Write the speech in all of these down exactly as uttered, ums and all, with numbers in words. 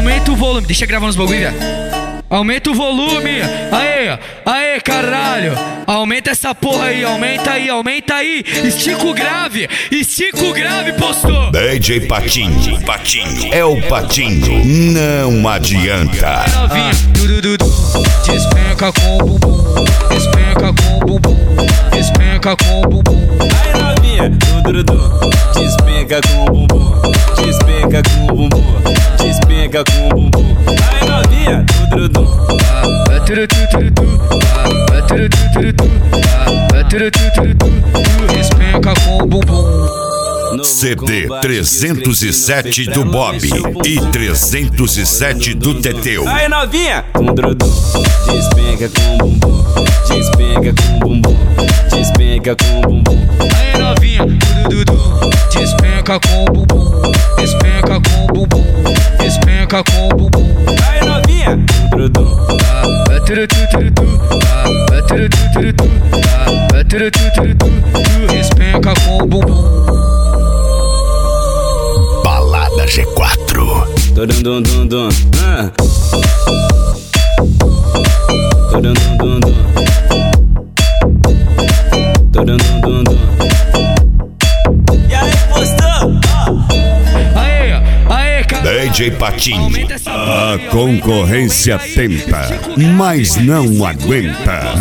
Aumenta o volume, deixa gravando os bagulho, velho. Aumenta o volume, aê, aê, caralho. Aumenta essa porra aí, aumenta aí, aumenta aí. Estica o grave, estica o grave, postou. D J Patinho, Patinho, é o Patinho, não adianta. Novinha, dudududu, despenca com o bumbum, despenca com o bumbum, despenca com o bumbum. Aí novinha, dudududu, despenca com o bumbum, despenca com o bumbum, despenca com o bumbum. Aí novinha, dudududu. Despenca com o bumbum. C D trezentos e sete do Bob e trezentos e sete do Teteu. Aí novinha, dudududu, despenca com o bumbum, despenca com o bumbum, despenca com o bumbum. Aí novinha, dudududu, despenca com o bumbum, despenca com o bumbum, despenca com o bumbum. Aí novinha, dudududu. Despenca com o bumbum. Balada G quatro. Dum dum dum, ah. Dum dum dum, dum dum dum. E aí, postou? Aê, aê, cara. D J Patinho. A concorrência tenta, mas não aguenta.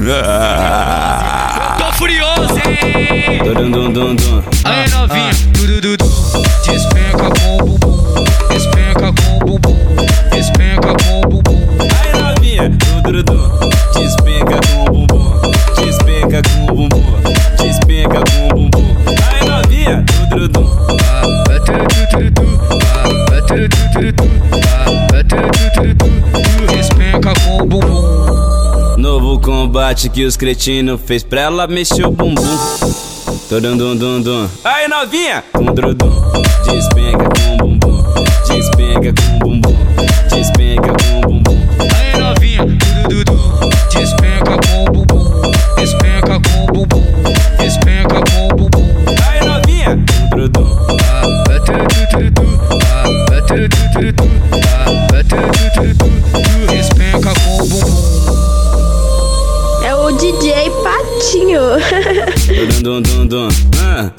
Tô furioso, hein? Dum dum dum dum. Aê, novinha, dudududu, despenca com o bumbum, despenca com o bumbum, despenca com o bumbum. Aí novinha, dudududu, despenca com o bumbum, despenca com o bumbum, despenca com o bumbum. Aí novinha, dudududu. Despenca com o bumbum. Novo combate que os cretinos fez pra ela mexer o bumbum. Dum dum dum dum. Aí novinha, dudududu, despenca com o bumbum, despenca com o bumbum, despenca com o bumbum. Aí novinha, dudududu, despenca com o bumbum, despenca com o bumbum, despenca com o bumbum. Aí novinha, dudududu. Despenca com o bumbum. É o D J Patinho. Dum dum dum dum. Ah.